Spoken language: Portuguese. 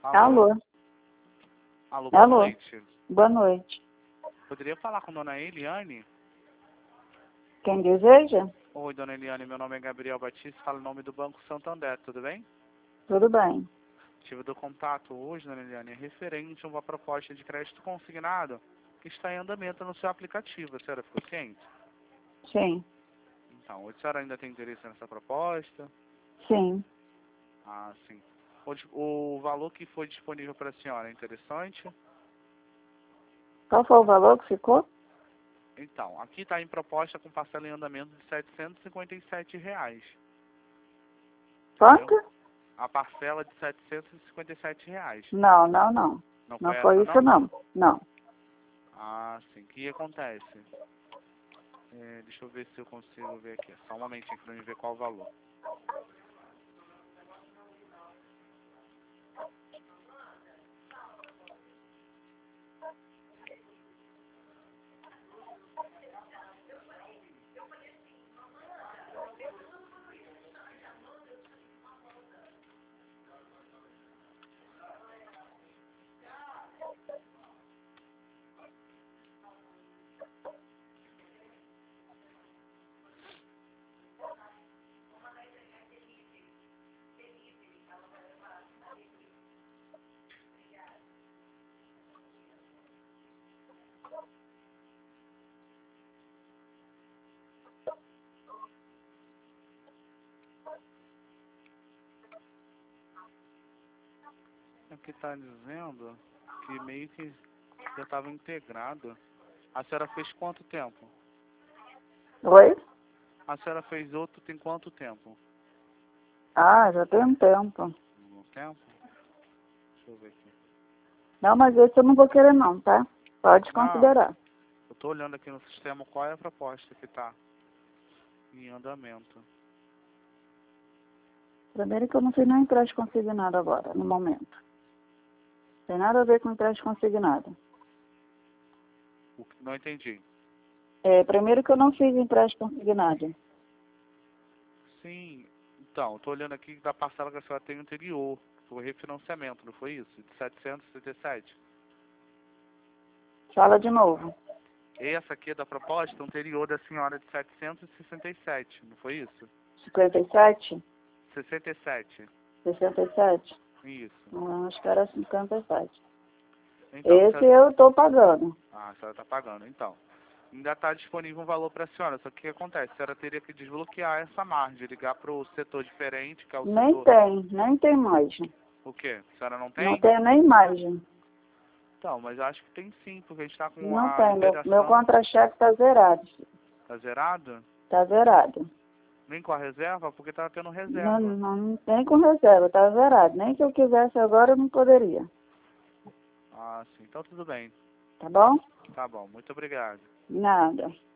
Alô? Alô? Alô, boa Alô? noite. Boa noite. Poderia falar com dona Eliane? Quem deseja? Oi, dona Eliane, meu nome é Gabriel Batista, falo em nome do Banco Santander, tudo bem? Tudo bem. Tive do contato hoje, dona Eliane, referente a uma proposta de crédito consignado que está em andamento no seu aplicativo. A senhora ficou ciente? Sim. Então, a senhora ainda tem interesse nessa proposta? Sim. Ah, sim. O valor que foi disponível para a senhora é interessante? Qual foi o valor que ficou? Então, aqui está em proposta com parcela em andamento de R$ 757. Quanto? A parcela de R$ 757. Não. Não Não foi foi essa, isso, não? não. Não. Ah, sim. O que acontece? Deixa eu ver se eu consigo ver aqui. Só um momentinho para eu ver qual o valor. Aqui está dizendo que meio que já estava integrado. A senhora fez quanto tempo? Oi? A senhora fez outro tem quanto tempo? Ah, já tem um tempo. Um tempo? Deixa eu ver aqui. Não, mas esse eu não vou querer não, tá? Pode Não, considerar. eu estou olhando aqui no sistema qual é a proposta que está em andamento. Primeiro que eu não fiz nem empréstimo consignado agora, no momento. Tem nada a ver com empréstimo consignado. Não entendi. Primeiro que eu não fiz empréstimo consignado. Sim, então, eu estou olhando aqui da parcela que a senhora tem anterior. Foi refinanciamento, não foi isso? De 777. Fala de novo. Essa aqui é da proposta anterior da senhora de 767, não foi isso? 57? 67. 67? Isso. Acho que era 57. Então, Esse eu estou pagando. a senhora está pagando, então. Ainda está disponível um valor para a senhora, só que o que acontece? A senhora teria que desbloquear essa margem, ligar para o setor diferente, que é o Nem setor... tem mais. O quê? A senhora não Não tem? tenho nem imagem. Então, mas eu acho que tem sim, porque a gente está com Não a tem. Meu liberação... contra-cheque está zerado. Tá zerado? Está zerado. Nem com a reserva? Porque tá tendo Não, reserva. não tem com reserva, está zerado. Nem que eu quisesse agora eu não poderia. Ah, sim. Então tudo bem. Tá bom? Tá bom. Muito obrigado. Nada.